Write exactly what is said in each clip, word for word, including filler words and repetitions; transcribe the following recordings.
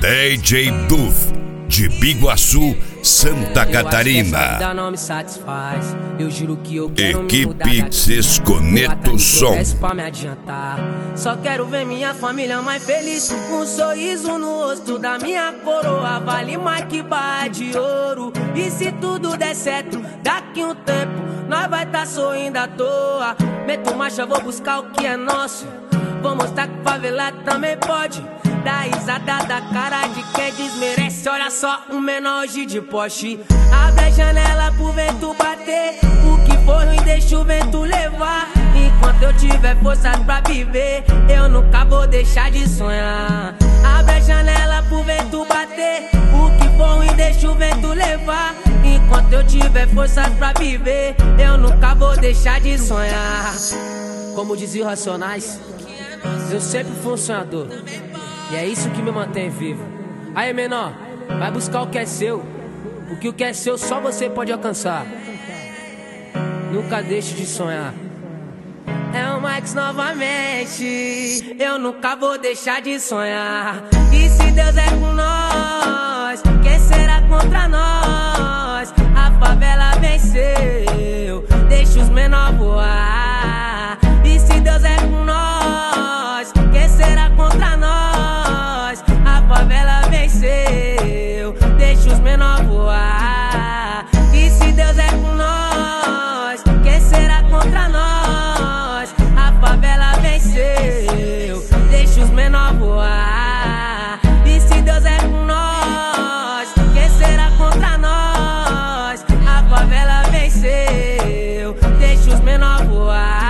D J Duff, de Biguaçu, Santa Catarina. Eu não me satisfaz. Eu juro que eu quero Equipe Desconecta o Som. Pra me adiantar. Só quero ver minha família mais feliz, um sorriso no rosto da minha coroa. Vale mais que barra de ouro. E se tudo der certo, daqui um tempo nós vai tá sorrindo à toa. Meto marcha, vou buscar o que é nosso. Vou mostrar que favela também pode. Dá risada da cara de quem desmerece. Olha só, um menor hoje de Porsche. Abre a janela pro vento bater. O que for ruim deixa o vento levar. Enquanto eu tiver forças pra viver, eu nunca vou deixar de sonhar. Abre a janela pro vento bater. O que for ruim deixa o vento levar. Enquanto eu tiver forças pra viver, eu nunca vou deixar de sonhar. Como diziam Racionais, eu sempre fui um sonhador. E é isso que me mantém vivo. Aí, menor, vai buscar o que é seu. Porque o que é seu só você pode alcançar. Nunca deixe de sonhar. É o Max novamente. Eu nunca vou deixar de sonhar. E se Deus é com nós, quem será contra nós? A favela venceu, deixa os menor voar. E se Deus é com nós, quem será contra nós? A favela venceu, deixa os menor voar. E se Deus é com nós, quem será contra nós? A favela venceu, deixa os menor voar. E se Deus é com nós, quem será contra nós? A favela venceu, deixa os menor voar.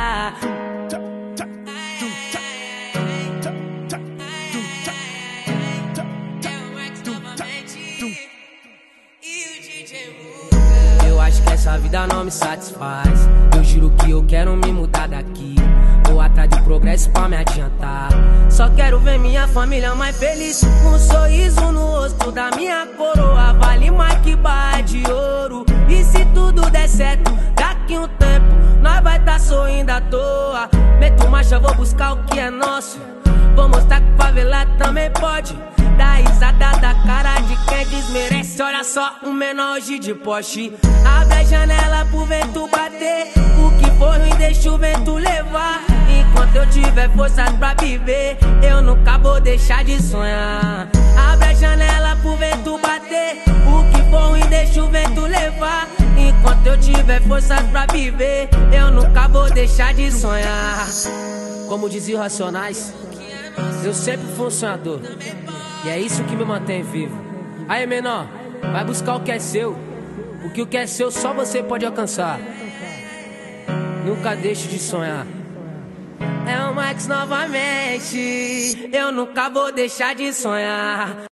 Eu acho que essa vida não me satisfaz. Eu juro que eu quero me mudar daqui. Vou atrás de progresso pra me adiantar. Só quero ver minha família mais feliz, um sorriso no rosto da minha coroa. Vale mais que barra de ouro. E se tudo der certo, daqui um tempo nós vai tá sorrindo à toa. Meto marcha, vou buscar o que é nosso. Vou mostrar que favela também pode. Dá risada da cara de quem desmerece. Olha só, um menor hoje de Porsche. Abre a janela pro vento bater. O que for ruim deixa o vento levar. Enquanto eu tiver forças pra viver, eu nunca vou deixar de sonhar. Abre a janela pro vento bater. O que for ruim deixa o vento levar. Enquanto eu tiver forças pra viver, eu nunca vou deixar de sonhar. Como diziam Racionais, eu sempre fui um sonhador. E é isso que me mantém vivo. Aí, menor, vai buscar o que é seu. Porque o que é seu só você pode alcançar. Nunca deixe de sonhar. É o Max novamente. Eu nunca vou deixar de sonhar.